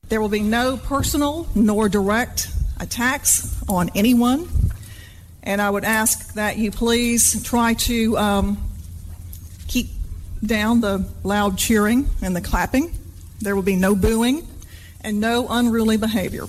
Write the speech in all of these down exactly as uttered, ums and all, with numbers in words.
There will be no personal nor direct attacks on anyone. And I would ask that you please try to um, keep down the loud cheering and the clapping. There will be no booing and no unruly behavior.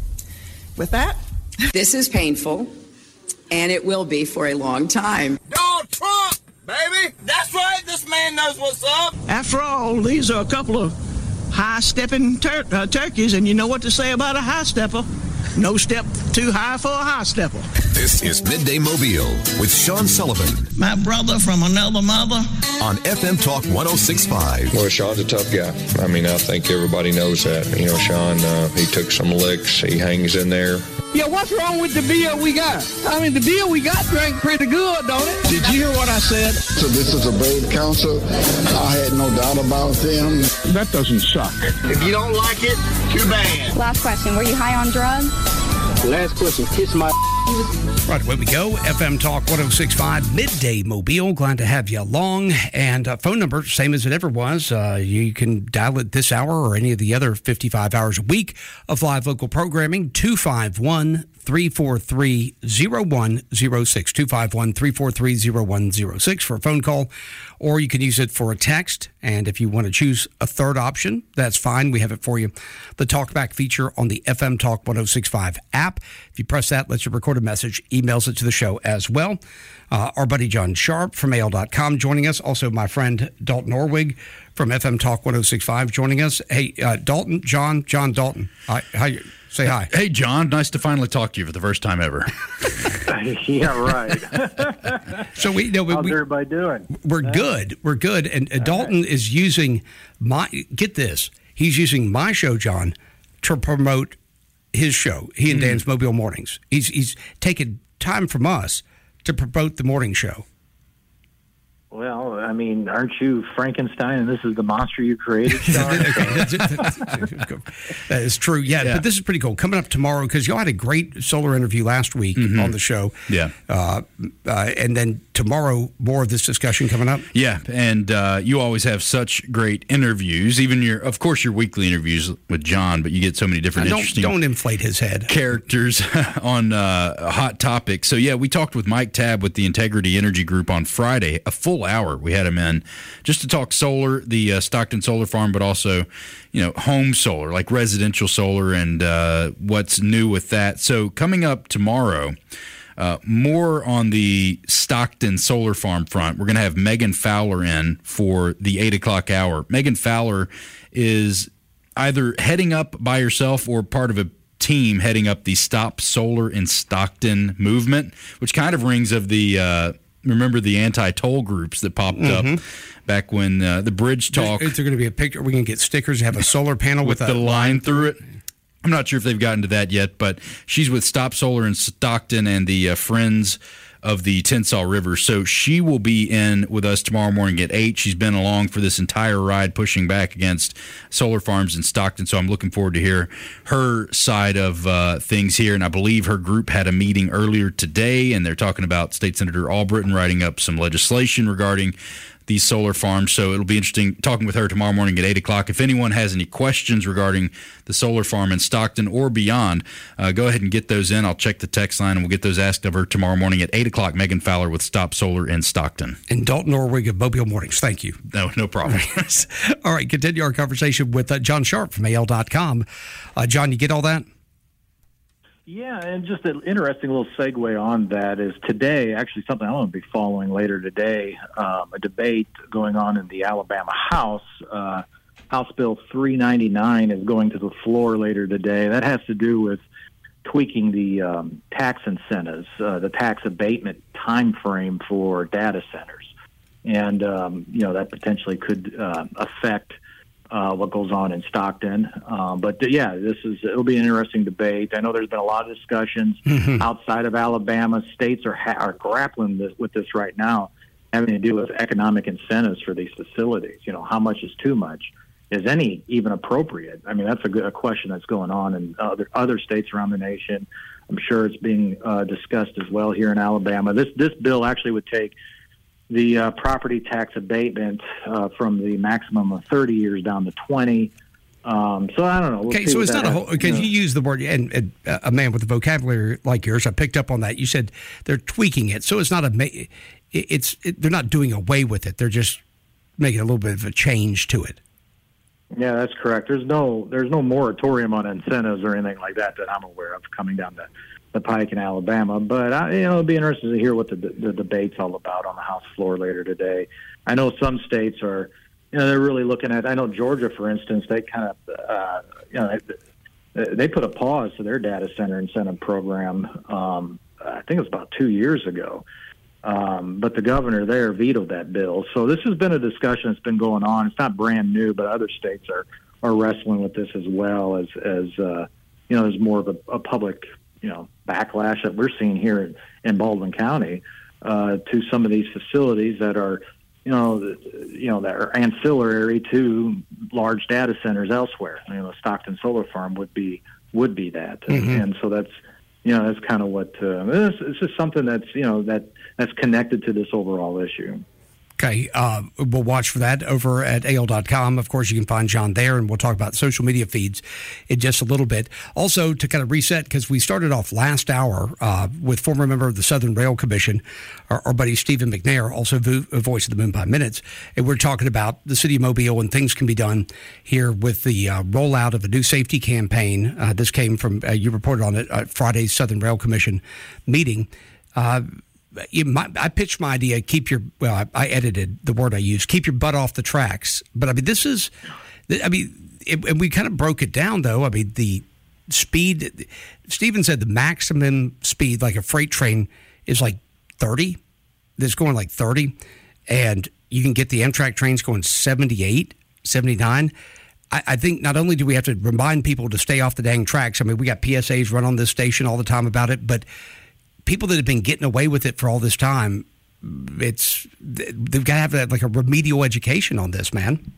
With that, this is painful, and it will be for a long time. Donald Trump, baby! That's right, this man knows what's up! After all, these are a couple of high-stepping tur- uh, turkeys, and you know what to say about a high-stepper. No step too high for a high-stepper. This is Midday Mobile with Sean Sullivan. My brother from another mother. On F M Talk one oh six point five. Well, Sean's a tough guy. I mean, I think everybody knows that. You know, Sean, uh, he took some licks. He hangs in there. Yeah, what's wrong with the beer we got? I mean, the beer we got drank pretty good, don't it? Did you hear what I said? So this is a brave council. I had no doubt about them. That doesn't suck. If you don't like it, too bad. Last question. Were you high on drugs? Last question. Kiss my... Right, away we go. F M Talk one oh six point five, Midday Mobile. Glad to have you along. And uh, phone number, same as it ever was. Uh, you can dial it this hour or any of the other fifty-five hours a week of live local programming, two five one, three four three, zero one zero six, two five one, three four three, zero one zero six for a phone call, or you can use it for a text. And if you want to choose a third option, that's fine. We have it for you. The Talkback feature on the F M Talk one oh six point five app. If you press that, lets you record a message, emails it to the show as well. Uh, our buddy John Sharp from A L dot com joining us. Also, my friend Dalton Orwig from F M Talk one oh six point five joining us. Hey, uh, Dalton, John, John Dalton. Hi, how you? Say hi. Hey, John. Nice to finally talk to you for the first time ever. Yeah, right. So we, no, we, How's we, everybody doing? We're uh, good. We're good. And uh, Dalton right. is using my, get this, he's using my show, John, to promote his show, he and mm. Dan's Mobile Mornings. He's he's taken time from us to promote the morning show. Well, I mean, aren't you Frankenstein, and this is the monster you created, Sean? That is true, yeah, yeah. But this is pretty cool. Coming up tomorrow, because y'all had a great solar interview last week mm-hmm. on the show. Yeah. Uh, uh, and then tomorrow, more of this discussion coming up. Yeah, and uh, you always have such great interviews. Even your, of course, your weekly interviews with John, but you get so many different don't, interesting... Don't inflate his head. ...characters on uh, hot topics. So, yeah, we talked with Mike Tabb with the Integrity Energy Group on Friday, a full hour. We had him in just to talk solar, the uh, Stockton Solar Farm, but also, you know, home solar, like residential solar, and uh, what's new with that. So coming up tomorrow, uh, more on the Stockton Solar Farm front. We're going to have Megan Fowler in for the eight o'clock hour. Megan Fowler is either heading up by herself or part of a team heading up the Stop Solar in Stockton movement, which kind of rings of the uh, remember the anti-toll groups that popped mm-hmm. up back when uh, the bridge talk. Is there going to be a picture? We can get stickers, have a solar panel with, with the line through it. I'm not sure if they've gotten to that yet, but she's with Stop Solar in Stockton and the uh, Friends of the Tensas River. So she will be in with us tomorrow morning at eight. She's been along for this entire ride pushing back against solar farms in Stockton. So I'm looking forward to hear her side of uh, things here. And I believe her group had a meeting earlier today, and they're talking about State Senator Albritton writing up some legislation regarding these solar farms. So it'll be interesting talking with her tomorrow morning at eight o'clock. If anyone has any questions regarding the solar farm in Stockton or beyond, uh, go ahead and get those in. I'll check the text line, and we'll get those asked of her tomorrow morning at eight o'clock. Megan Fowler with Stop Solar in Stockton. And Dalton Orwig of Mobile Mornings. Thank you. No, no problem. All right, continue our conversation with uh, John Sharp from A L dot com. Uh, John, you get all that? Yeah, and just an interesting little segue on that is today, actually something I'm going to be following later today, um, a debate going on in the Alabama House. Uh, House Bill three ninety-nine is going to the floor later today. That has to do with tweaking the um, tax incentives, uh, the tax abatement time frame for data centers. And, um, you know, that potentially could uh, affect Uh, what goes on in Stockton. Um, but, uh, yeah, this is it'll be an interesting debate. I know there's been a lot of discussions mm-hmm. outside of Alabama. States are, ha- are grappling this, with this right now, having to do with economic incentives for these facilities. You know, how much is too much? Is any even appropriate? I mean, that's a, good, a question that's going on in other, other states around the nation. I'm sure it's being uh, discussed as well here in Alabama. This, this bill actually would take the uh, property tax abatement uh, from the maximum of thirty years down to twenty. Um, so I don't know. We'll okay, so it's not a whole, because you, know. you use the word, and, and uh, a man with a vocabulary like yours, I picked up on that. You said they're tweaking it. So it's not a, it's, it, they're not doing away with it. They're just making a little bit of a change to it. Yeah, that's correct. There's no, there's no moratorium on incentives or anything like that that I'm aware of coming down the, the pike in Alabama. But I, you know, it'll be interesting to hear what the, the debate's all about on the House floor later today. I know some states are, you know, they're really looking at, I know Georgia, for instance, they kind of, uh, you know, they, they put a pause to their data center incentive program. Um, I think it was about two years ago. Um, but the governor there vetoed that bill. So this has been a discussion that's been going on. It's not brand new, but other states are, are wrestling with this as well as, as uh, you know, there's more of a, a public, you know, backlash that we're seeing here in, in Baldwin County uh, to some of these facilities that are, you know, you know, that are ancillary to large data centers elsewhere. You know, Stockton Solar Farm would be would be that, mm-hmm. and, and so that's, you know, that's kind of what uh, this, this is something that's, you know, that that's connected to this overall issue. Okay, uh, we'll watch for that over at A O dot com. Of course, you can find John there, and we'll talk about social media feeds in just a little bit. Also, to kind of reset, because we started off last hour uh, with former member of the Southern Rail Commission, our, our buddy Stephen McNair, also vo- voice of the Moon Pie Minutes, and we're talking about the city of Mobile and things can be done here with the uh, rollout of a new safety campaign. Uh, this came from, uh, you reported on it at Friday's Southern Rail Commission meeting. Uh, You might, I pitched my idea, keep your, well, I, I edited the word I used, keep your butt off the tracks. But I mean, this is, I mean, it, and we kind of broke it down though. I mean, the speed, Stephen said the maximum speed, like a freight train, is like thirty. That's going like thirty. And you can get the Amtrak trains going seventy-eight, seventy-nine. I, I think not only do we have to remind people to stay off the dang tracks. I mean, we got P S As run on this station all the time about it, but people that have been getting away with it for all this time, it's they've got to have that, like a remedial education on this, man.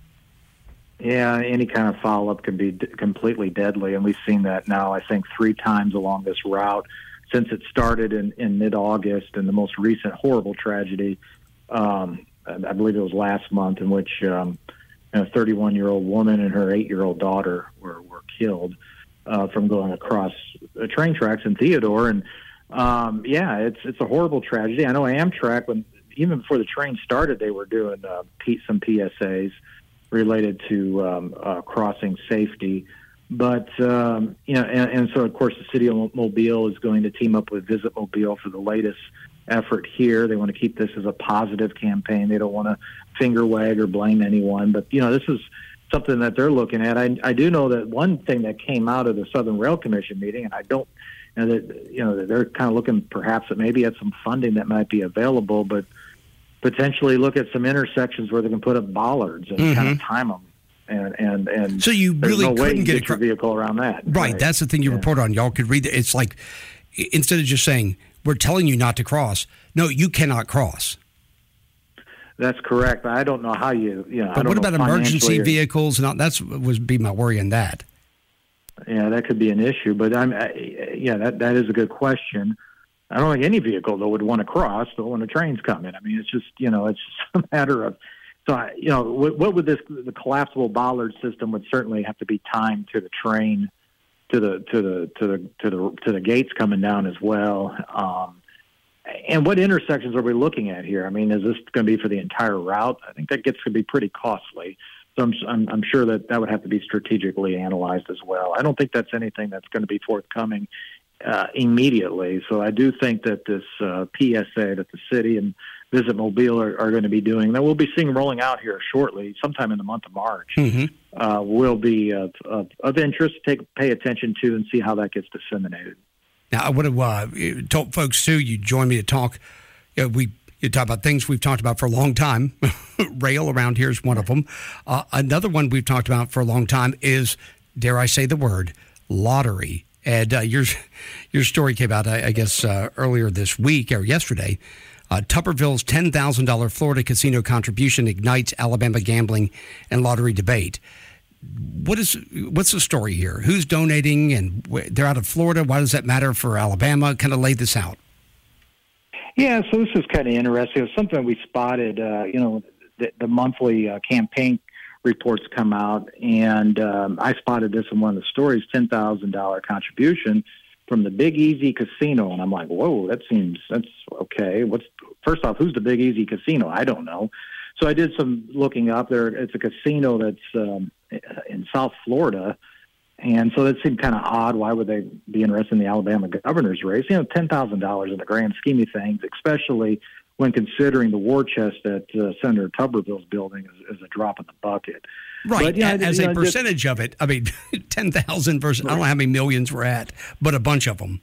Yeah, any kind of follow-up can be d- completely deadly, and we've seen that now, I think, three times along this route since it started in, in mid-August, and the most recent horrible tragedy, um, I believe it was last month, in which um, a thirty-one-year-old woman and her eight-year-old daughter were, were killed uh, from going across the train tracks in Theodore, and Um, yeah, it's it's a horrible tragedy. I know Amtrak, when even before the train started, they were doing uh, P, some P S As related to um, uh, crossing safety. But um, you know, and, and so of course the city of Mobile is going to team up with Visit Mobile for the latest effort here. They want to keep this as a positive campaign. They don't want to finger wag or blame anyone. But you know, this is something that they're looking at. I, I do know that one thing that came out of the Southern Rail Commission meeting, and I don't. And that, you know, they're kind of looking perhaps at maybe at some funding that might be available, but potentially look at some intersections where they can put up bollards and mm-hmm. kind of time them. And and and so you really no couldn't you get, get a your vehicle around that. Right, right. That's the thing you yeah. report on. Y'all could read it. It's like instead of just saying we're telling you not to cross, no, you cannot cross. That's correct. I don't know how you. You know, but I don't what about know emergency or, vehicles and all? That's would be my worry in that. Yeah, that could be an issue, but I'm, I, yeah, that that is a good question. I don't think any vehicle though would want to cross, but when the train's coming, I mean, it's just you know, it's just a matter of. So I, you know, what, what would this the collapsible bollard system would certainly have to be timed to the train, to the to the to the to the to the gates coming down as well. Um, and what intersections are we looking at here? I mean, is this going to be for the entire route? I think that gets to be pretty costly. So I'm, I'm, I'm sure that that would have to be strategically analyzed as well. I don't think that's anything that's going to be forthcoming uh, immediately. So I do think that this uh, P S A that the city and Visit Mobile are, are going to be doing, that we'll be seeing rolling out here shortly, sometime in the month of March, mm-hmm. uh, will be of, of, of interest to take, pay attention to and see how that gets disseminated. Now, I would have uh, told folks, too, you join me to talk. You know, we You talk about things we've talked about for a long time. Rail around here is one of them. Uh, another one we've talked about for a long time is, dare I say the word, lottery. And uh, your your story came out, I, I guess, uh, earlier this week or yesterday. Uh, Tupperville's ten thousand dollars Florida casino contribution ignites Alabama gambling and lottery debate. What is what's the story here? Who's donating? And they're out of Florida. Why does that matter for Alabama? Kind of lay this out. Yeah, so this is kind of interesting. It's something we spotted, uh, you know, the, the monthly uh, campaign reports come out, and um, I spotted this in one of the stories, ten thousand dollars contribution from the Big Easy Casino. And I'm like, whoa, that seems, that's okay. What's, first off, who's the Big Easy Casino? I don't know. So I did some looking up there. It's a casino that's um, in South Florida. And so that seemed kind of odd. Why would they be interested in the Alabama governor's race? You know, ten thousand dollars in the grand scheme of things, especially when considering the war chest that uh, Senator Tuberville's building is, is a drop in the bucket. Right. But, yeah, as you a know, percentage just, of it, I mean, ten thousand versus, right. I don't know how many millions we're at, but a bunch of them.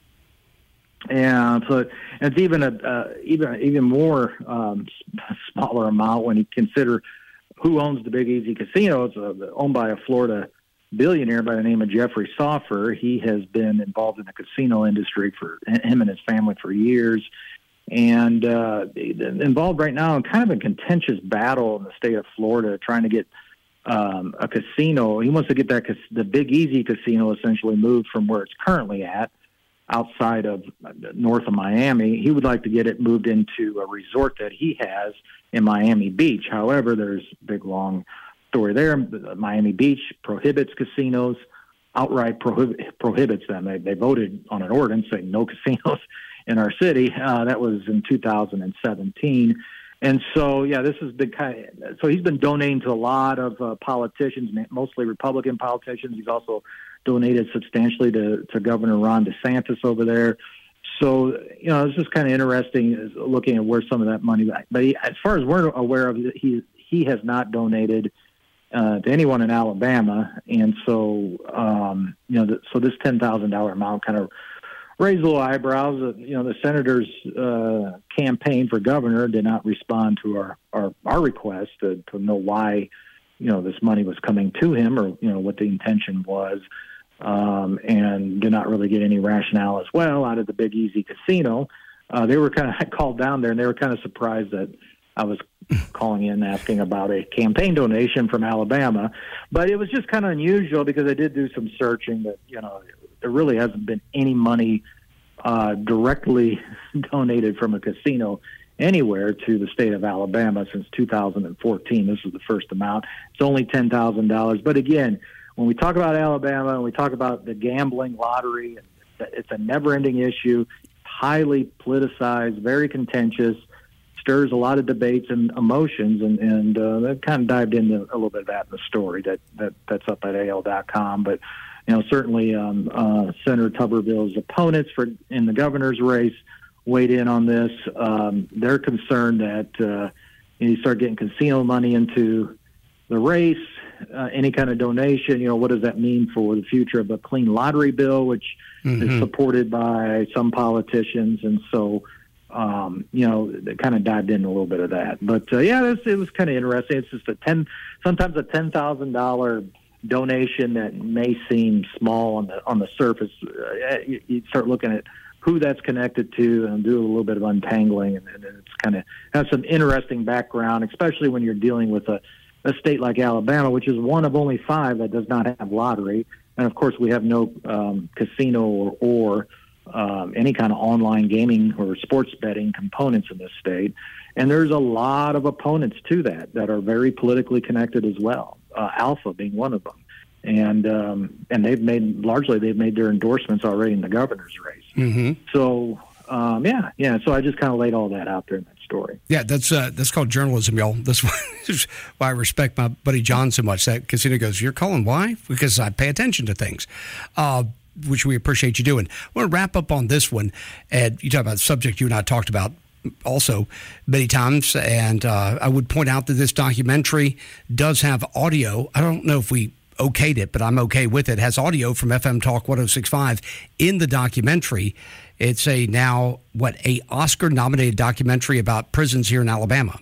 Yeah, so it's even a uh, even even more um, smaller amount when you consider who owns the Big Easy Casino. It's uh, owned by a Florida billionaire by the name of Jeffrey Soffer. He has been involved in the casino industry for him and his family for years, and uh, involved right now in kind of a contentious battle in the state of Florida, trying to get um, a casino. He wants to get that the Big Easy Casino essentially moved from where it's currently at, outside of north of Miami. He would like to get it moved into a resort that he has in Miami Beach. However, there's a big, long story there. Miami Beach prohibits casinos, outright prohib- prohibits them. They, they voted on an ordinance saying no casinos in our city. Uh, that was in two thousand seventeen. And so, yeah, this has been kind of, so he's been donating to a lot of uh, politicians, mostly Republican politicians. He's also donated substantially to, to Governor Ron DeSantis over there. So, you know, it's just kind of interesting looking at where some of that money, but he, as far as we're aware of, he, he has not donated uh, to anyone in Alabama. And so, um, you know, the, so this ten thousand dollars amount kind of raised little eyebrows. Uh, you know, the senator's uh, campaign for governor did not respond to our, our, our request to, to know why, you know, this money was coming to him, or, you know, what the intention was. Um, and did not really get any rationale as well out of the Big Easy Casino. Uh, they were kind of, I called down there and they were kind of surprised that I was calling in asking about a campaign donation from Alabama. But it was just kind of unusual because I did do some searching that, you know, there really hasn't been any money uh, directly donated from a casino anywhere to the state of Alabama since two thousand fourteen. This is the first amount. It's only ten thousand dollars. But again, when we talk about Alabama and we talk about the gambling lottery, it's a never-ending issue, highly politicized, very contentious, stirs a lot of debates and emotions, and, and uh, that kind of dived into a little bit of that in the story that, that that's up at A L dot com. But, you know, certainly um, uh, Senator Tuberville's opponents for in the governor's race weighed in on this. Um, they're concerned that uh, you start getting casino money into the race, Uh, any kind of donation, you know, what does that mean for the future of a clean lottery bill, which mm-hmm. is supported by some politicians? And so, um, you know, they kind of dived in a little bit of that. But, uh, yeah, it was, it was kind of interesting. It's just a ten, sometimes a ten thousand dollars donation that may seem small on the on the surface. Uh, you, you start looking at who that's connected to and do a little bit of untangling, and, and it's kind of has some interesting background, especially when you're dealing with a a state like Alabama, which is one of only five that does not have lottery. And, of course, we have no um, casino or, or um, any kind of online gaming or sports betting components in this state. And there's a lot of opponents to that that are very politically connected as well, uh, Alpha being one of them. And um, and they've made, largely they've made their endorsements already in the governor's race. Mm-hmm. So, um, yeah, yeah. So I just kind of laid all that out there in that story. Yeah, that's uh, that's called journalism, y'all. That's why, why I respect my buddy John so much. That casino goes, you're calling why? Because I pay attention to things, uh, which we appreciate you doing. I want to wrap up on this one. And you talk about the subject you and I talked about also many times. And uh, I would point out that this documentary does have audio. I don't know if we okayed it, but I'm okay with it. It has audio from F M Talk one oh six point five in the documentary. It's a now, what, a Oscar-nominated documentary about prisons here in Alabama.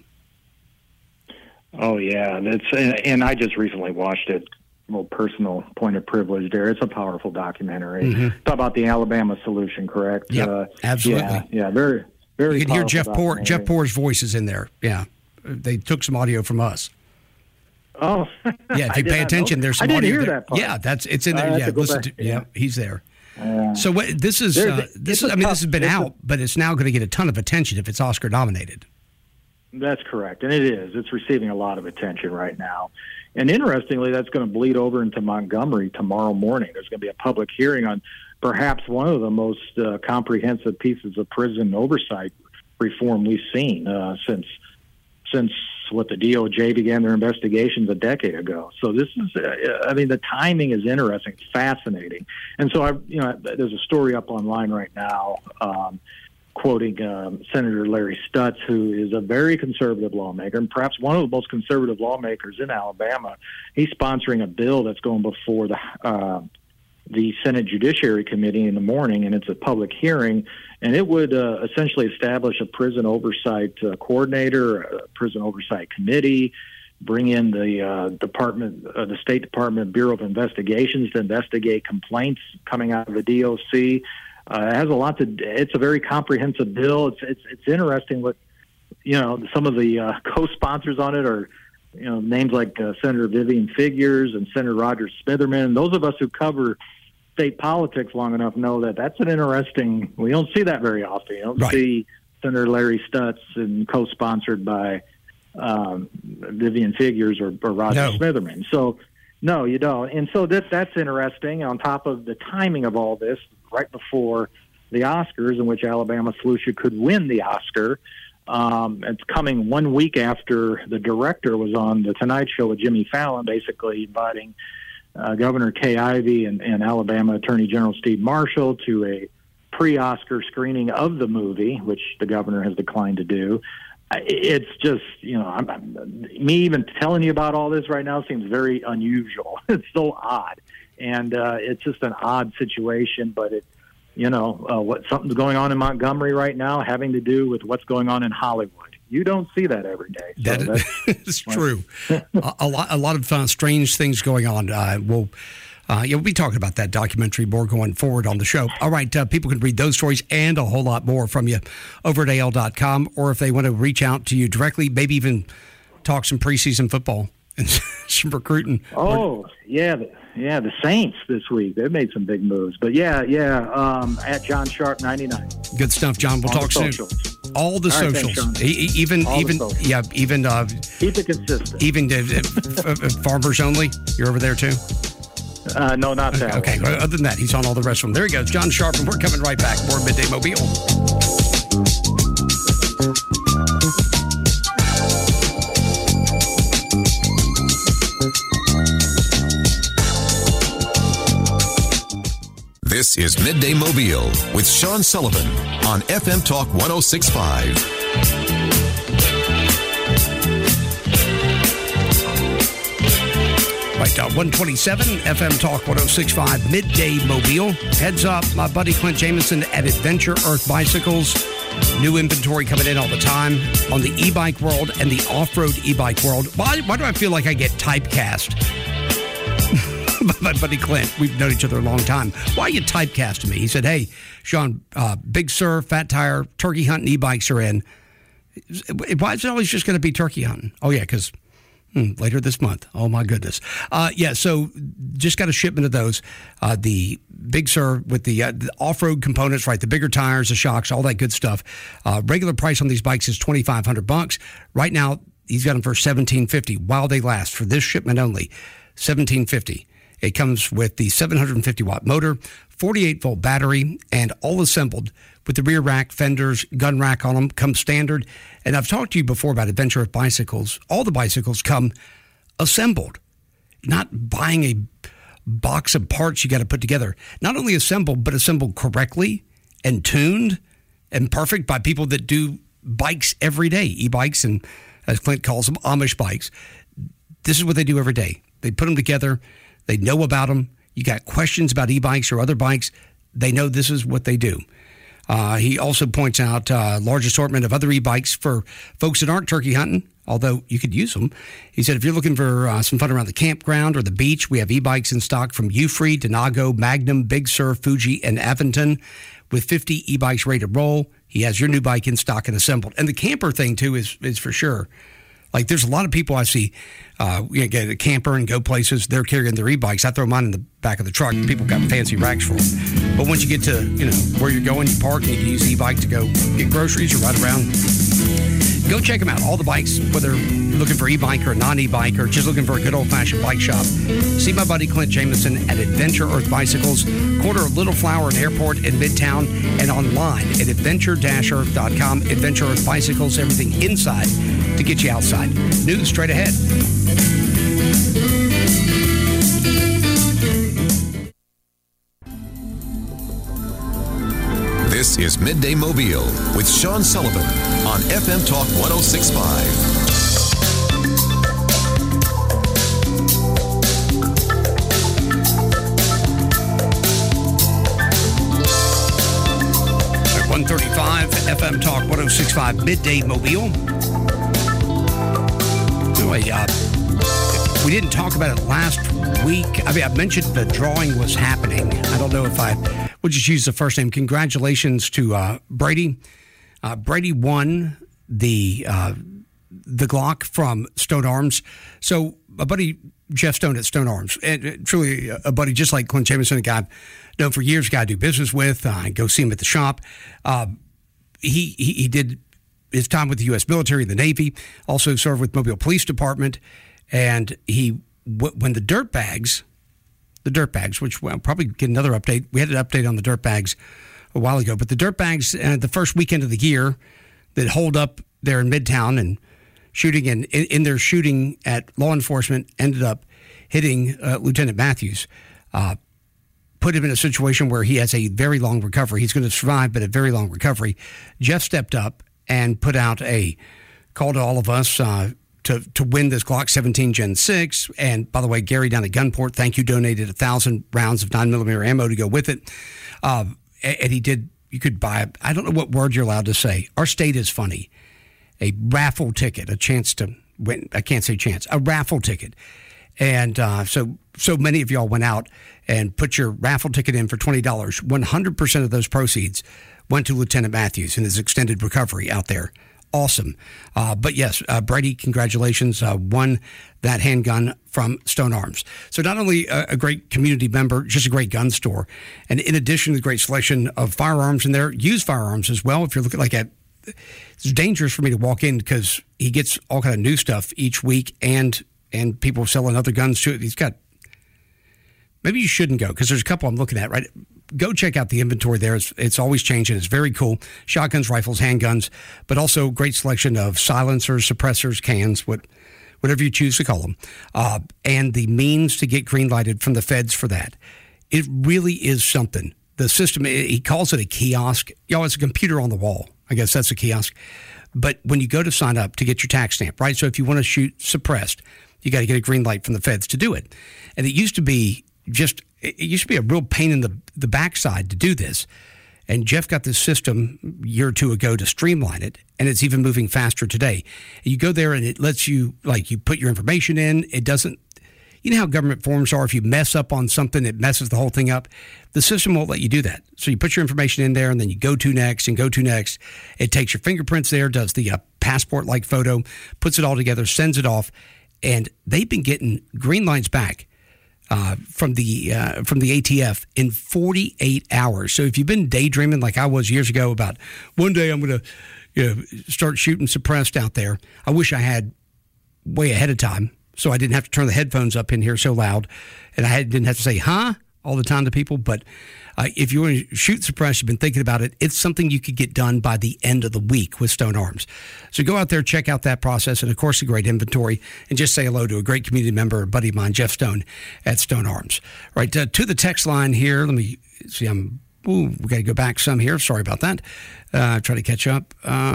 Oh, yeah. That's, and, and I just recently watched it. A little personal point of privilege there. It's a powerful documentary. Mm-hmm. Talk about the Alabama solution, correct? Yeah, uh, absolutely. Yeah, yeah, very, very. You can hear Jeff Poor, Jeff Poor's voices in there. Yeah. They took some audio from us. Oh. Yeah, if you pay attention, know. there's some I didn't audio hear there. That part. Yeah, that's it's in there. Uh, yeah, listen to, yeah, he's there. Uh, so what, this is uh, this is I mean tough, this has been out, a, but it's now going to get a ton of attention if it's Oscar nominated. That's correct, and it is. It's receiving a lot of attention right now, And interestingly, that's going to bleed over into Montgomery tomorrow morning. There's going to be a public hearing on perhaps one of the most uh, comprehensive pieces of prison oversight reform we've seen uh, since since what the D O J began their investigations a decade ago. So this is, uh, I mean, the timing is interesting, it's fascinating. And so I, you know, there's a story up online right now um, quoting um, Senator Larry Stutz, who is a very conservative lawmaker and perhaps one of the most conservative lawmakers in Alabama. He's sponsoring a bill that's going before the uh, the Senate Judiciary Committee in the morning, and it's a public hearing, and it would uh, essentially establish a prison oversight uh, coordinator, a prison oversight committee, bring in the uh, Department, uh, the State Department Bureau of Investigations to investigate complaints coming out of the D O C. Uh, it has a lot to. It's a very comprehensive bill. It's it's it's interesting what, you know, some of the uh, co-sponsors on it are, you know, names like uh, Senator Vivian Figures and Senator Roger Smitherman. Those of us who cover state politics long enough know that that's an interesting. We don't see that very often. You don't right. see Senator Larry Stutz and co-sponsored by um, Vivian Figures or, or Roger no. Smitherman. So no, you don't. And so that that's interesting. On top of the timing of all this, right before the Oscars, in which Alabama Felicia could win the Oscar. Um, it's coming one week after the director was on The Tonight Show with Jimmy Fallon, basically inviting uh, Governor Kay Ivey and, and Alabama Attorney General Steve Marshall to a pre-Oscar screening of the movie, which the governor has declined to do. It's just, you know, I'm, I'm, me even telling you about all this right now seems very unusual. It's so odd. And uh, it's just an odd situation, but it, you know, uh, what something's going on in Montgomery right now having to do with what's going on in Hollywood. You don't see that every day. So that is true. a, a lot, a lot of uh, strange things going on. Uh, we'll, uh, yeah, we'll be talking about that documentary more going forward on the show. All right, uh, people can read those stories and a whole lot more from you over at A L dot com, or if they want to reach out to you directly, maybe even talk some preseason football and some recruiting. Oh, yeah. Yeah, the Saints this week. They've made some big moves. But, yeah, yeah, um, at John Sharp ninety-nine. Good stuff, John. We'll All talk the soon. All the All right, socials. thanks, e- even, All even, yeah, even. Uh, Keep it consistent. Even uh, uh, Farmers Only. You're over there, too? Uh, no, not that Okay, one. other than that, he's on all the rest of them. There he goes, John Sharp, and we're coming right back. More Midday Mobile. This is Midday Mobile with Sean Sullivan on F M Talk one oh six point five. Right, uh, one twenty-seven F M Talk one oh six point five, Midday Mobile. Heads up, my buddy Clint Jamison at Adventure Earth Bicycles. New inventory coming in all the time on the e-bike world and the off-road e-bike world. Why, why do I feel like I get typecast? My buddy Clint, we've known each other a long time. Why you typecasting me? He said, hey, Sean, uh, Big Sur, Fat Tire, turkey hunting e-bikes are in. Why is it always just going to be turkey hunting? Oh, yeah, because hmm, later this month. Oh, my goodness. Uh, yeah, so just got a shipment of those. Uh, the Big Sur with the, uh, the off-road components, right, the bigger tires, the shocks, all that good stuff. Uh, regular price on these bikes is twenty-five hundred bucks. Right now, he's got them for seventeen fifty while they last. For this shipment only, seventeen fifty. It comes with the seven hundred fifty watt motor, forty-eight volt battery, and all assembled with the rear rack, fenders, gun rack on them, comes standard. And I've talked to you before about Adventure Earth bicycles. All the bicycles come assembled, not buying a box of parts you got to put together. Not only assembled, but assembled correctly and tuned and perfect by people that do bikes every day, e-bikes and, as Clint calls them, Amish bikes. This is what they do every day. They put them together. They know about them. You got questions about e-bikes or other bikes, they know this is what they do. Uh, he also points out a uh, large assortment of other e-bikes for folks that aren't turkey hunting, although you could use them. He said if you're looking for uh, some fun around the campground or the beach, we have e-bikes in stock from Ufree, Denago, Magnum, Big Sur, Fuji, and Aventon. With fifty e-bikes ready to roll, he has your new bike in stock and assembled. And the camper thing, too, is is for sure. Like, there's a lot of people I see uh, you know, get a camper and go places. They're carrying their e-bikes. I throw mine in the back of the truck. People got fancy racks for them. But once you get to, you know, where you're going, you park and you can use the e-bike to go get groceries or ride around. go check them out. All the bikes, whether you're looking for e-bike or a non-e-bike or just looking for a good old-fashioned bike shop, see my buddy Clint Jamison at Adventure Earth Bicycles, corner of Little Flower and Airport in Midtown, and online at adventure dash earth dot com. Adventure Earth Bicycles, everything inside to get you outside. News straight ahead. This is Midday Mobile with Sean Sullivan on F M Talk one oh six point five. one thirty-five F M Talk one oh six point five Midday Mobile. Anyway, uh, we didn't talk about it last week. I mean, I mentioned the drawing was happening. I don't know if I would just use the first name. Congratulations to uh, Brady. Uh, Brady won the uh, the Glock from Stone Arms. So my buddy Jeff Stone at Stone Arms, and truly a buddy just like Clint Jamison, a guy I've known for years, a guy I do business with. I uh, go see him at the shop. Uh, he, he he did his time with the U S military, the Navy, also served with Mobile Police Department, and he when the dirt bags, the dirt bags, which we'll probably get another update. We had an update on the dirt bags a while ago, but the dirt bags, uh, the first weekend of the year that hold up there in Midtown and shooting, and in, in their shooting at law enforcement, ended up hitting uh, Lieutenant Matthews, uh, put him in a situation where he has a very long recovery. He's going to survive, but a very long recovery. Jeff stepped up and put out a call to all of us uh, to to win this Glock seventeen Gen six. And by the way, Gary down at Gunport, thank you, donated a thousand rounds of nine millimeter ammo to go with it. Uh, and he did. You could buy. I don't know what word you're allowed to say. Our state is funny. A raffle ticket, a chance to win. I can't say chance. A raffle ticket, and uh, so so many of y'all went out and put your raffle ticket in for twenty dollars. One hundred percent of those proceeds went to Lieutenant Matthews and his extended recovery out there. Awesome. Uh, but yes, uh, Brady, congratulations, uh, won that handgun from Stone Arms. So not only a, a great community member, just a great gun store. And in addition to the great selection of firearms in there, used firearms as well. If you're looking like at, it's dangerous for me to walk in because he gets all kind of new stuff each week, and and people selling other guns too. He's got, maybe you shouldn't go because there's a couple I'm looking at, right? Go check out the inventory there. It's, it's always changing. It's very cool. Shotguns, rifles, handguns, but also great selection of silencers, suppressors, cans, what, whatever you choose to call them, uh, and the means to get green lighted from the feds for that. It really is something. The system, he calls it a kiosk. Y'all, it's a computer on the wall. I guess that's a kiosk. But when you go to sign up to get your tax stamp, right? So if you want to shoot suppressed, you got to get a green light from the feds to do it. And it used to be just, it used to be a real pain in the, the backside to do this. And Jeff got this system a year or two ago to streamline it, and it's even moving faster today. And you go there and it lets you, like, you put your information in. It doesn't, you know how government forms are. If you mess up on something, it messes the whole thing up. The system won't let you do that. So you put your information in there, and then you go to next and go to next. It takes your fingerprints there, does the uh, passport-like photo, puts it all together, sends it off, and they've been getting green lights back uh, from the uh, from the A T F in forty-eight hours. So if you've been daydreaming like I was years ago about one day I'm going to you know, start shooting suppressed out there, I wish I had way ahead of time, so I didn't have to turn the headphones up in here so loud, and I had, didn't have to say, huh, all the time to people. But uh, if you want to shoot suppress, you've been thinking about it, it's something you could get done by the end of the week with Stone Arms. So go out there, check out that process, and, of course, a great inventory, and just say hello to a great community member, a buddy of mine, Jeff Stone, at Stone Arms. Right, uh, to the text line here. Let me see. I'm, ooh, we got to go back some here. Sorry about that. Uh, try to catch up.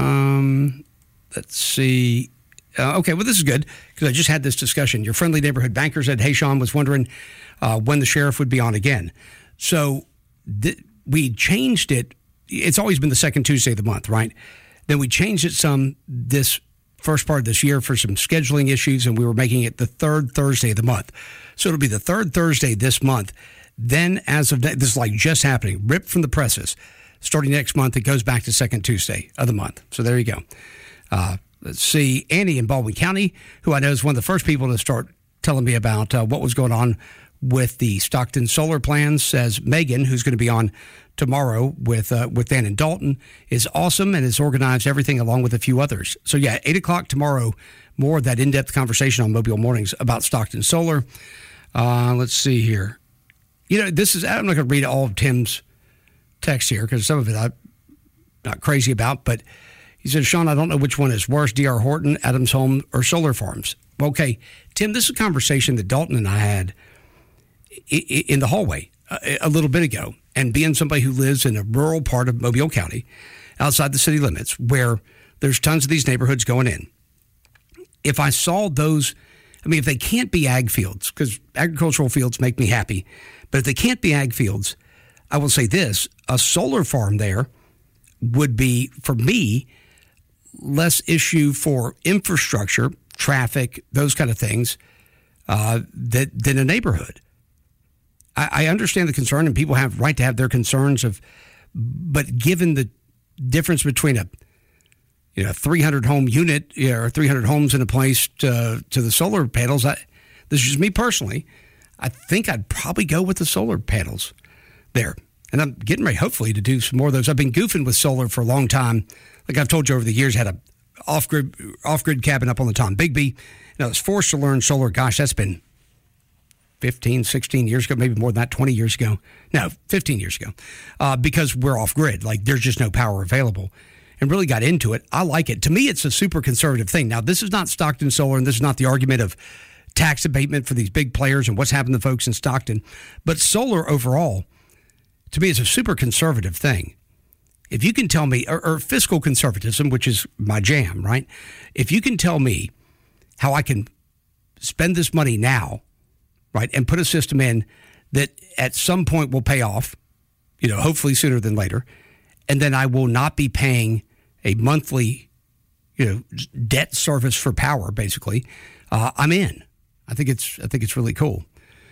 Um, let's see. Uh, okay, well, this is good because I just had this discussion. Your friendly neighborhood banker said, hey, Sean, was wondering uh, when the sheriff would be on again. So th- we changed it. It's always been the second Tuesday of the month, right? Then we changed it some this first part of this year for some scheduling issues, and we were making it the third Thursday of the month. So it'll be the third Thursday this month. Then as of, this is like just happening, ripped from the presses. Starting next month, it goes back to second Tuesday of the month. So there you go. Uh, Let's see, Annie in Baldwin County, who I know is one of the first people to start telling me about uh, what was going on with the Stockton solar plans, says Megan, who's going to be on tomorrow with uh, with Dan and Dalton is awesome and has organized everything along with a few others. So, yeah, eight o'clock tomorrow, more of that in-depth conversation on Mobile Mornings about Stockton Solar. Uh, let's see here. You know, this is, I'm not going to read all of Tim's text here because some of it I'm not crazy about, but he said, Sean, I don't know which one is worse, D R Horton, Adams Home, or solar farms. Okay, Tim, this is a conversation that Dalton and I had in the hallway a little bit ago. And being somebody who lives in a rural part of Mobile County, outside the city limits, where there's tons of these neighborhoods going in, if I saw those, I mean, if they can't be ag fields, because agricultural fields make me happy, but if they can't be ag fields, I will say this, a solar farm there would be, for me, less issue for infrastructure, traffic, those kind of things, uh, that, than a neighborhood. I, I understand the concern, and people have right to have their concerns of, but given the difference between a, you know, three hundred home unit, you know, or three hundred homes in a place to, to the solar panels, I, this is just me personally, I think I'd probably go with the solar panels there. And I'm getting ready, hopefully, to do some more of those. I've been goofing with solar for a long time. Like I've told you over the years, had a off-grid off-grid cabin up on the Tom Bigby. You know, I was forced to learn solar. Gosh, that's been fifteen, sixteen years ago, maybe more than that, twenty years ago. No, fifteen years ago. Uh, because we're off-grid. Like, there's just no power available. And really got into it. I like it. To me, it's a super conservative thing. Now, this is not Stockton Solar, and this is not the argument of tax abatement for these big players and what's happened to folks in Stockton. But solar overall, to me, is a super conservative thing. If you can tell me, or, or fiscal conservatism, which is my jam, right? If you can tell me how I can spend this money now, right, and put a system in that at some point will pay off, you know, hopefully sooner than later, and then I will not be paying a monthly, you know, debt service for power, basically, uh, I'm in. I think it's I think it's really cool.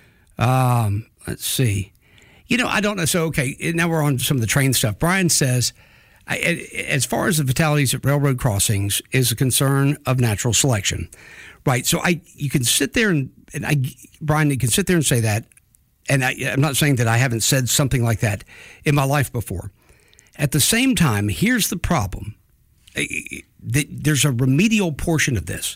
Um, let's see. You know, I don't know. So, okay, now we're on some of the train stuff. Brian says, I, as far as the fatalities at railroad crossings is a concern of natural selection, right? So I, you can sit there and, and I, Brian, you can sit there and say that, and I, I'm not saying that I haven't said something like that in my life before. At the same time, here's the problem. There's a remedial portion of this.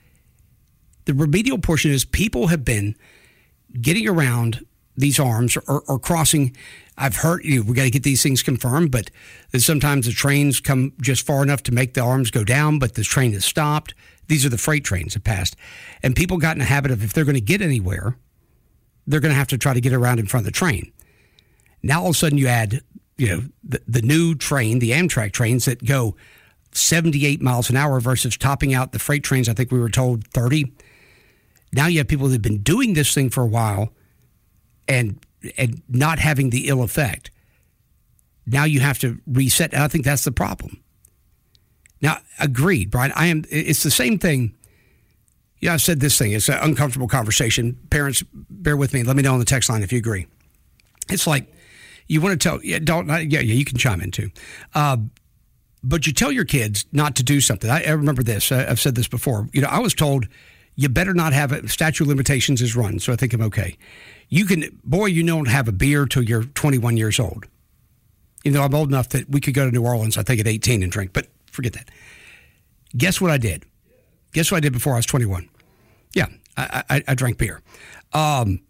The remedial portion is people have been getting around these arms or, or crossing. I've heard, you know, we got to get these things confirmed, but sometimes the trains come just far enough to make the arms go down, but the train is stopped. These are the freight trains that passed. And people got in a habit of, if they're going to get anywhere, they're going to have to try to get around in front of the train. Now, all of a sudden, you add, you know, the, the new train, the Amtrak trains that go seventy-eight miles an hour versus topping out the freight trains, I think we were told thirty. Now you have people that have been doing this thing for a while and and not having the ill effect. Now you have to reset. And I think that's the problem. Now, agreed, Brian. I am. It's the same thing. Yeah, I've said this thing. It's an uncomfortable conversation. Parents, bear with me. Let me know on the text line if you agree. It's like you want to tell. Yeah, don't. Yeah, yeah. You can chime in too. Uh, but you tell your kids not to do something. I, I remember this. I, I've said this before. You know, I was told you better not have it. Statute of limitations is run, so I think I'm okay. You can, boy, you don't have a beer till you're twenty-one years old. You know, I'm old enough that we could go to New Orleans, I think, at eighteen and drink, but forget that. Guess what I did? Guess what I did before I was twenty-one? Yeah, I, I, I drank beer. Um,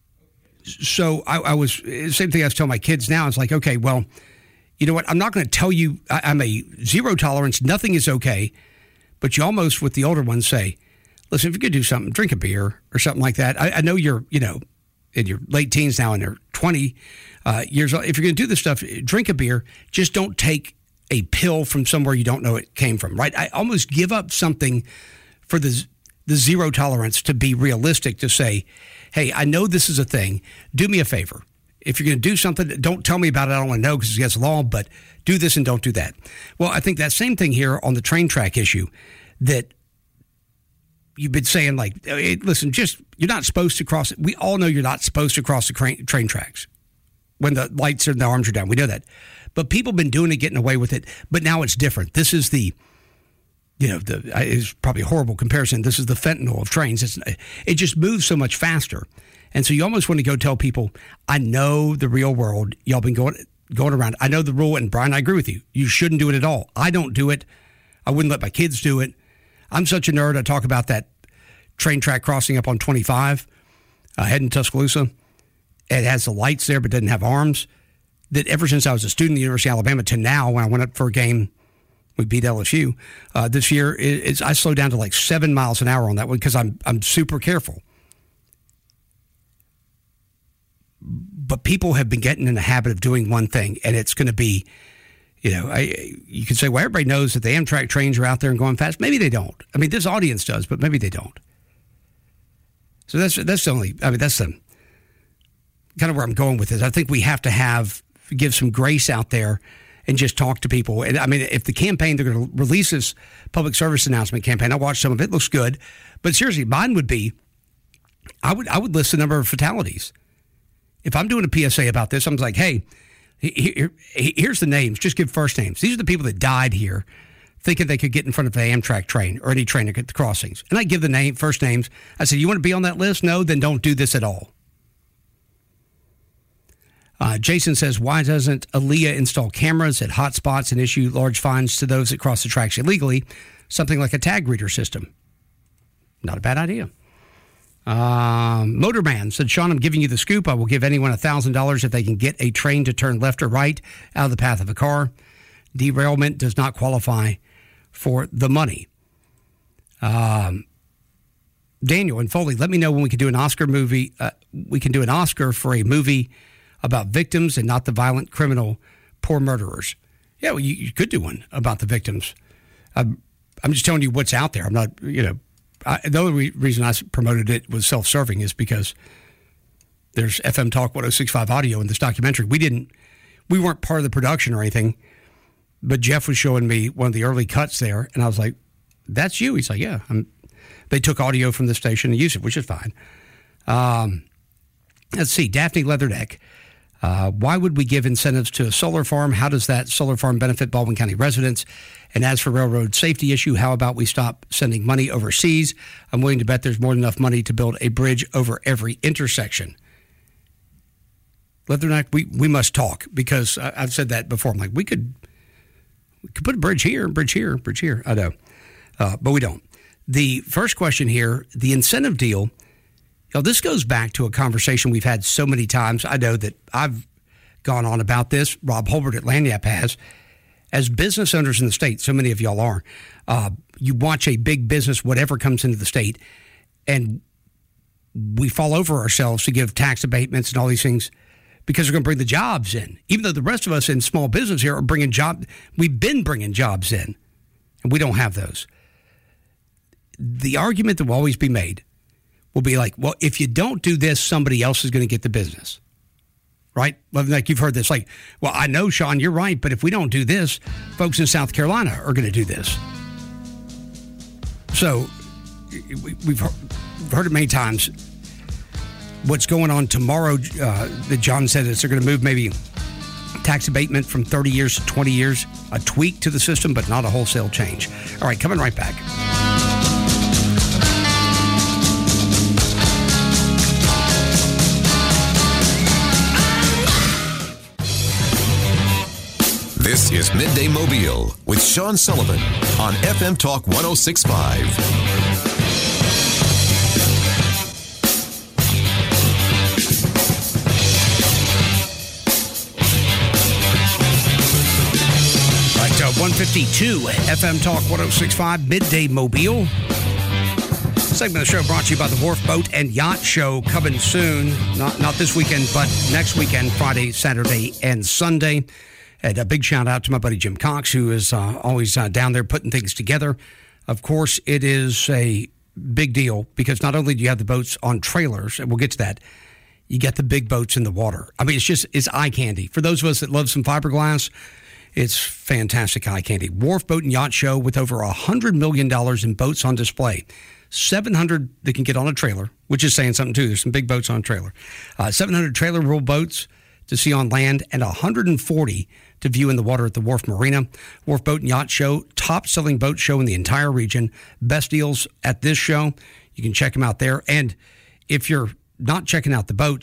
so I, I was, same thing I was telling my kids now. It's like, okay, well, you know what? I'm not going to tell you, I, I'm a zero tolerance, nothing is okay, but you almost, with the older ones, say, listen, if you could do something, drink a beer or something like that. I, I know you're, you know, in your late teens now and they're twenty uh, years old. If you're going to do this stuff, drink a beer. Just don't take a pill from somewhere you don't know it came from, right? I almost give up something for the, the zero tolerance to be realistic, to say, hey, I know this is a thing. Do me a favor. If you're going to do something, don't tell me about it. I don't want to know because it's against the law, but do this and don't do that. Well, I think that same thing here on the train track issue, that you've been saying, like, hey, listen, just, you're not supposed to cross it. We all know you're not supposed to cross the train, train tracks when the lights and the arms are down. We know that. But people have been doing it, getting away with it. But now it's different. This is the, you know, the it's probably a horrible comparison. This is the fentanyl of trains. It's, it just moves so much faster. And so you almost want to go tell people, I know the real world. Y'all been going, going around. I know the rule, and Brian, I agree with you. You shouldn't do it at all. I don't do it. I wouldn't let my kids do it. I'm such a nerd. I talk about that train track crossing up on twenty-five, uh, heading to Tuscaloosa. It has the lights there, but doesn't have arms. That ever since I was a student at the University of Alabama to now, when I went up for a game, we beat L S U uh, this year. It, it's, I slowed down to like seven miles an hour on that one because I'm I'm super careful. But people have been getting in the habit of doing one thing, and it's going to be, you know, I, you can say, well, everybody knows that the Amtrak trains are out there and going fast. Maybe they don't. I mean, this audience does, but maybe they don't. So that's that's the only. I mean, that's the kind of where I'm going with this. I think we have to have give some grace out there and just talk to people. And I mean, if the campaign, they're going to release this public service announcement campaign. I watched some of it. Looks good. But seriously, mine would be, I would I would list the number of fatalities. If I'm doing a P S A about this, I'm like, hey, here, here's the names. Just give first names. These are the people that died here thinking they could get in front of the Amtrak train or any train to get the crossings. And I give the name, first names. I said, you want to be on that list? No, then don't do this at all. Uh, Jason says, why doesn't A L E A install cameras at hot spots and issue large fines to those that cross the tracks illegally? Something like a tag reader system. Not a bad idea. Um, Motorman said, Sean, I'm giving you the scoop. I will give anyone one thousand dollars if they can get a train to turn left or right out of the path of a car. Derailment does not qualify for the money. Um, Daniel and Foley, let me know when we can do an Oscar movie. Uh, we can do an Oscar for a movie about victims and not the violent criminal poor murderers. Yeah, well, you, you could do one about the victims. I'm, I'm just telling you what's out there. I'm not, you know, I, the only re- reason I promoted it was self-serving is because there's F M Talk one oh six point five audio in this documentary. We didn't, we weren't part of the production or anything, but Jeff was showing me one of the early cuts there, and I was like, that's you? He's like, yeah. I'm, they took audio from the station and used it, which is fine. Um, let's see, Daphne Leatherneck. Uh, why would we give incentives to a solar farm? How does that solar farm benefit Baldwin County residents? And as for railroad safety issue, how about we stop sending money overseas? I'm willing to bet there's more than enough money to build a bridge over every intersection. Leatherneck, we, we must talk because I, I've said that before. I'm like, we could we could put a bridge here, bridge here, bridge here. I know, uh, but we don't. The first question here, the incentive deal. Now, this goes back to a conversation we've had so many times. I know that I've gone on about this. Rob Holbert at Lanyap has. As business owners in the state, so many of y'all are, uh, you watch a big business, whatever comes into the state, and we fall over ourselves to give tax abatements and all these things because they're going to bring the jobs in. Even though the rest of us in small business here are bringing jobs, we've been bringing jobs in, and we don't have those. The argument that will always be made will be like, well, if you don't do this, somebody else is going to get the business, right? Like you've heard this, like, well, I know, Sean, you're right, but if we don't do this, folks in South Carolina are going to do this. So we've heard it many times. What's going on tomorrow, uh, that John said is they're going to move maybe tax abatement from thirty years to twenty years, a tweak to the system, but not a wholesale change. All right, coming right back. This is Midday Mobile with Sean Sullivan on F M Talk one oh six point five. Right, uh, one fifty-two F M Talk one oh six point five, Midday Mobile. Segment of the show brought to you by the Wharf Boat and Yacht Show, coming soon. Not, not this weekend, but next weekend, Friday, Saturday, and Sunday. And a big shout out to my buddy Jim Cox, who is uh, always uh, down there putting things together. Of course, it is a big deal because not only do you have the boats on trailers, and we'll get to that, you get the big boats in the water. I mean, it's just, it's eye candy. For those of us that love some fiberglass, it's fantastic eye candy. Wharf Boat and Yacht Show with over one hundred million dollars in boats on display. seven hundred that can get on a trailer, which is saying something too. There's some big boats on a trailer. Uh, seven hundred trailer rule boats to see on land and one hundred forty to view in the water at the Wharf Marina. Wharf Boat and Yacht Show, top-selling boat show in the entire region. Best deals at this show. You can check them out there. And if you're not checking out the boats,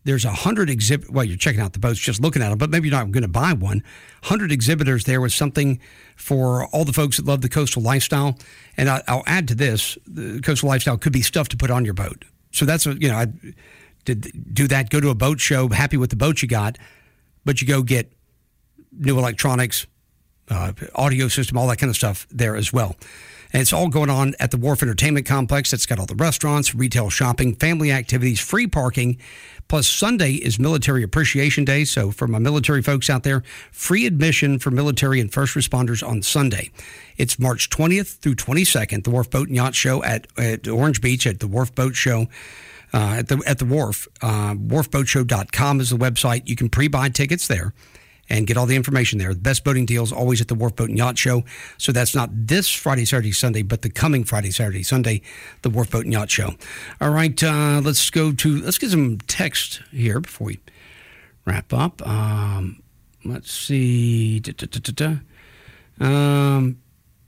There's a hundred exhibit. Well, you're checking out the boats, just looking at them, but maybe you're not going to buy one. Hundred exhibitors there with something for all the folks that love the coastal lifestyle. And I, I'll add to this: the coastal lifestyle could be stuff to put on your boat. So that's what you know. I did do that. Go to a boat show, happy with the boat you got, but you go get new electronics, uh, audio system, all that kind of stuff there as well. And it's all going on at the Wharf Entertainment Complex. It's got all the restaurants, retail shopping, family activities, free parking. Plus, Sunday is Military Appreciation Day. So for my military folks out there, free admission for military and first responders on Sunday. It's March twentieth through twenty-second, the Wharf Boat and Yacht Show at, at Orange Beach at the Wharf Boat Show. Uh, at the at the Wharf. Uh, wharf boat show dot com is the website. You can pre-buy tickets there and get all the information there. The best boating deals always at the Wharf Boat and Yacht Show. So that's not this Friday, Saturday, Sunday, but the coming Friday, Saturday, Sunday, the Wharf Boat and Yacht Show. All right, uh, let's go to, let's get some text here before we wrap up. Um, let's see. Da, da, da, da, da. Um,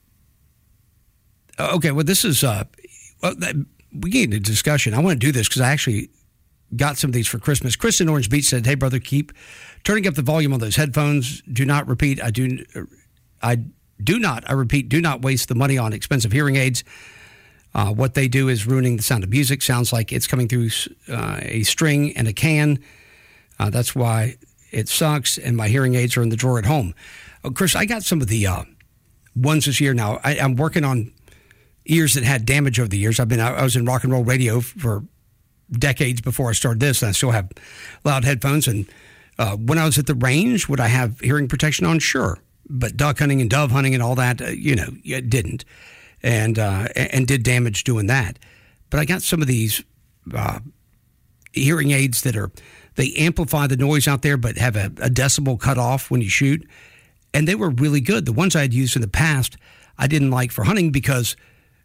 okay, well, this is, uh, well, we need a discussion. I want to do this because I actually got some of these for Christmas. Chris in Orange Beach said, hey, brother, keep turning up the volume on those headphones. Do not repeat. I do I do not, I repeat, do not waste the money on expensive hearing aids. Uh, what they do is ruining the sound of music. Sounds like it's coming through uh, a string and a can. Uh, that's why it sucks, and my hearing aids are in the drawer at home. Oh, Chris, I got some of the uh, ones this year now. I, I'm working on ears that had damage over the years. I've been I was in rock and roll radio for decades before I started this, and I still have loud headphones. And uh, when I was at the range, would I have hearing protection on? Sure. But duck hunting and dove hunting and all that, uh, you know, it didn't. And, uh, and did damage doing that. But I got some of these uh, hearing aids that are, they amplify the noise out there, but have a, a decibel cut off when you shoot. And they were really good. The ones I had used in the past, I didn't like for hunting because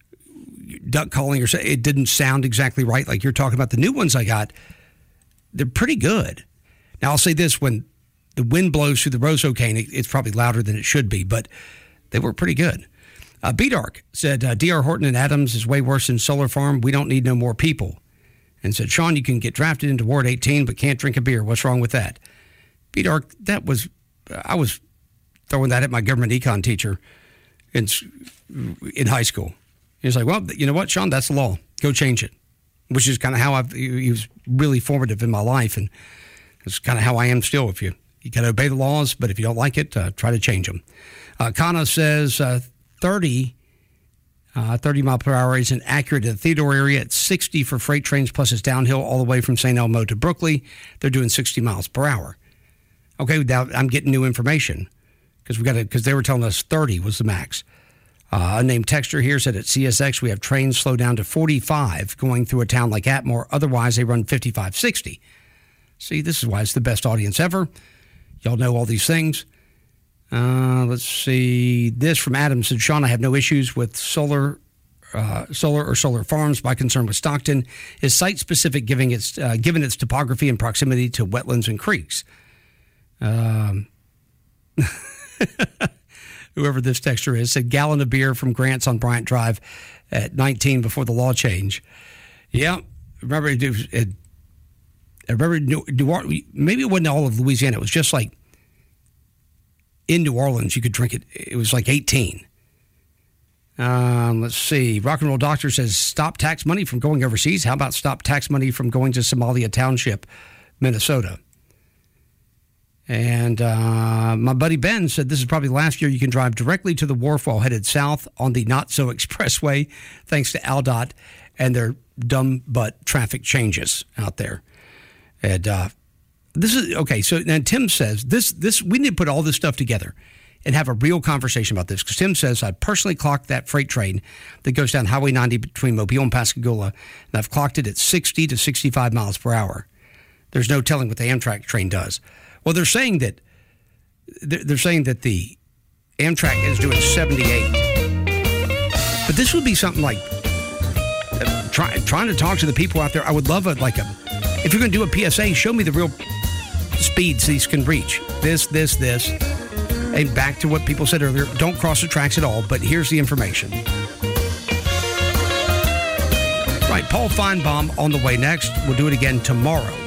duck calling, or it didn't sound exactly right like you're talking about. The new ones I got, they're pretty good. Now, I'll say this, when the wind blows through the Roseau cane, it, it's probably louder than it should be, but they were pretty good. Uh, B-Dark said, uh, D R Horton and Adams is way worse than Solar Farm. We don't need no more people. And said, Sean, you can get drafted into Ward eighteen, but can't drink a beer. What's wrong with that? B-Dark, that was, I was throwing that at my government econ teacher in, in high school. He was like, well, you know what, Sean, that's the law. Go change it, which is kind of how I've, he was really formative in my life. And it's kind of how I am still. If you, you got to obey the laws, but if you don't like it, uh, try to change them. Uh, Kana says uh, thirty, uh, thirty mile per hour isn't accurate in the Theodore area. It's sixty for freight trains, plus it's downhill all the way from Saint Elmo to Brookley. They're doing sixty miles per hour. Okay, now I'm getting new information because we got to, because they were telling us thirty was the max. Uh, a named texter here said at C S X we have trains slow down to forty-five going through a town like Atmore. Otherwise, they run fifty-five, sixty. See, this is why it's the best audience ever. Y'all know all these things. Uh, let's see. This from Adam said, Sean, I have no issues with solar uh, solar or solar farms. My concern with Stockton is site-specific, giving its, uh, given its topography and proximity to wetlands and creeks. Um, whoever this texter is, said gallon of beer from Grant's on Bryant Drive at nineteen before the law change. Yeah, remember, it, it, I remember New, New Orleans, maybe it wasn't all of Louisiana. It was just like in New Orleans, you could drink it. It was like eighteen. Um, let's see. Rock and Roll Doctor says, stop tax money from going overseas. How about stop tax money from going to Somalia Township, Minnesota? And uh, my buddy Ben said, this is probably the last year you can drive directly to the wharf while headed south on the not-so-expressway, thanks to AlDOT and their dumb butt traffic changes out there. And uh, this is, okay, so then Tim says, this, this we need to put all this stuff together and have a real conversation about this. Because Tim says, I personally clocked that freight train that goes down Highway ninety between Mobile and Pascagoula, and I've clocked it at sixty to sixty-five miles per hour. There's no telling what the Amtrak train does. Well, they're saying that they're saying that the Amtrak is doing seventy-eight. But this would be something like uh, try, trying to talk to the people out there. I would love a, like a, if you're going to do a P S A, show me the real speeds these can reach. This, this, this. And back to what people said earlier, don't cross the tracks at all, but here's the information. Right, Paul Feinbaum on the way next. We'll do it again tomorrow.